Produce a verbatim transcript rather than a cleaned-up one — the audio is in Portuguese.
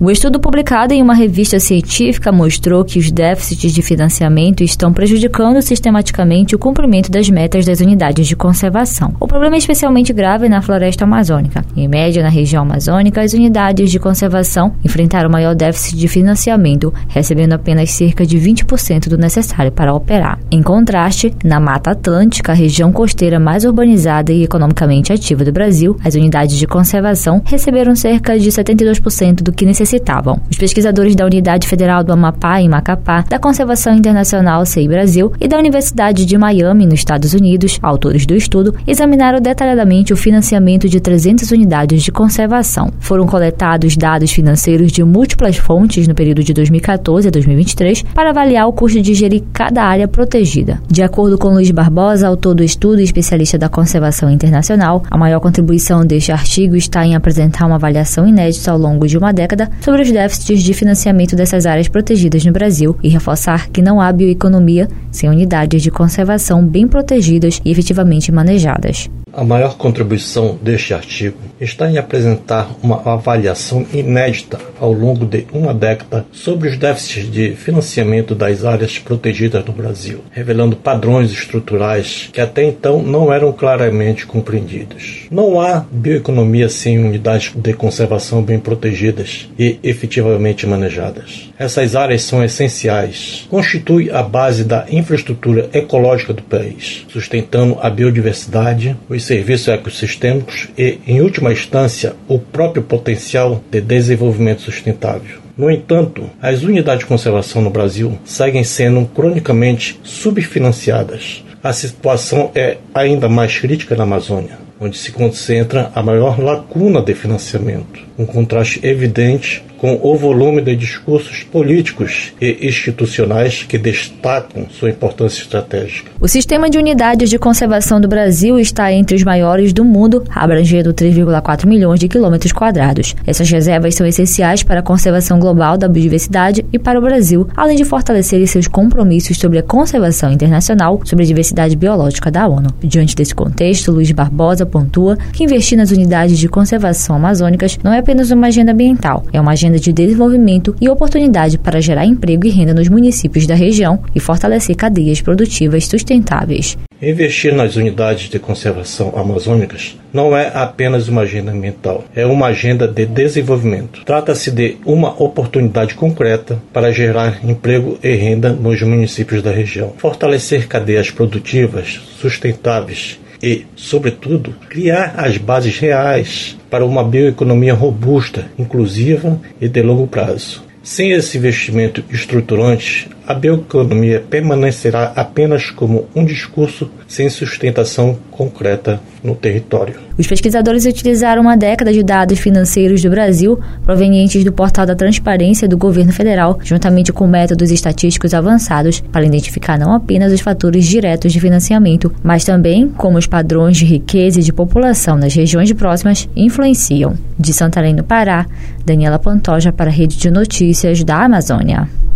O estudo publicado em uma revista científica mostrou que os déficits de financiamento estão prejudicando sistematicamente o cumprimento das metas das unidades de conservação. O problema é especialmente grave na floresta amazônica. Em média, na região amazônica, as unidades de conservação enfrentaram maior déficit de financiamento, recebendo apenas cerca de vinte por cento do necessário para operar. Em contraste, na Mata Atlântica, a região costeira mais urbanizada e economicamente ativa do Brasil, as unidades de conservação receberam cerca de setenta e dois por cento do que necessitavam. Os pesquisadores da Unidade Federal do Amapá, em Macapá, da Conservação Internacional C I Brasil e da Universidade de Miami, nos Estados Unidos, autores do estudo, examinaram detalhadamente o financiamento de trezentas unidades de conservação. Foram coletados dados financeiros de múltiplas fontes no período de dois mil e quatorze a dois mil e vinte e três para avaliar o custo de gerir cada área protegida. De acordo com Luiz Barbosa, autor do estudo e especialista da conservação internacional, a maior contribuição deste artigo está em apresentar uma avaliação inédita ao longo de uma década sobre os déficits de financiamento dessas áreas protegidas no Brasil e reforçar que não há bioeconomia sem unidades de conservação bem protegidas e efetivamente manejadas. A maior contribuição deste artigo está em apresentar uma avaliação inédita ao longo de uma década sobre os déficits de financiamento das áreas protegidas no Brasil, revelando padrões estruturais que até então não eram claramente compreendidos. Não há bioeconomia sem unidades de conservação bem protegidas e efetivamente manejadas. Essas áreas são essenciais, constituem a base da infraestrutura ecológica do país, sustentando a biodiversidade, os serviços ecossistêmicos e, em última instância, o próprio potencial de desenvolvimento sustentável. No entanto, as unidades de conservação no Brasil seguem sendo cronicamente subfinanciadas. A situação é ainda mais crítica na Amazônia, onde se concentra a maior lacuna de financiamento, um contraste evidente com o volume de discursos políticos e institucionais que destacam sua importância estratégica. O sistema de unidades de conservação do Brasil está entre os maiores do mundo, abrangendo três vírgula quatro milhões de quilômetros quadrados. Essas reservas são essenciais para a conservação global da biodiversidade e para o Brasil, além de fortalecerem seus compromissos sobre a conservação internacional sobre a diversidade biológica da ONU. Diante desse contexto, Luiz Barbosa pontua que investir nas unidades de conservação amazônicas não é apenas uma agenda ambiental, é uma agenda de desenvolvimento e oportunidade para gerar emprego e renda nos municípios da região e fortalecer cadeias produtivas sustentáveis. Investir nas unidades de conservação amazônicas não é apenas uma agenda ambiental, é uma agenda de desenvolvimento. Trata-se de uma oportunidade concreta para gerar emprego e renda nos municípios da região, fortalecer cadeias produtivas sustentáveis e, sobretudo, criar as bases reais para uma bioeconomia robusta, inclusiva e de longo prazo. Sem esse investimento estruturante, a bioeconomia permanecerá apenas como um discurso sem sustentação concreta no território. Os pesquisadores utilizaram uma década de dados financeiros do Brasil, provenientes do Portal da Transparência do Governo Federal, juntamente com métodos estatísticos avançados, para identificar não apenas os fatores diretos de financiamento, mas também como os padrões de riqueza e de população nas regiões próximas influenciam. De Santarém, no Pará, Daniela Pantoja para a Rede de Notícias da Amazônia.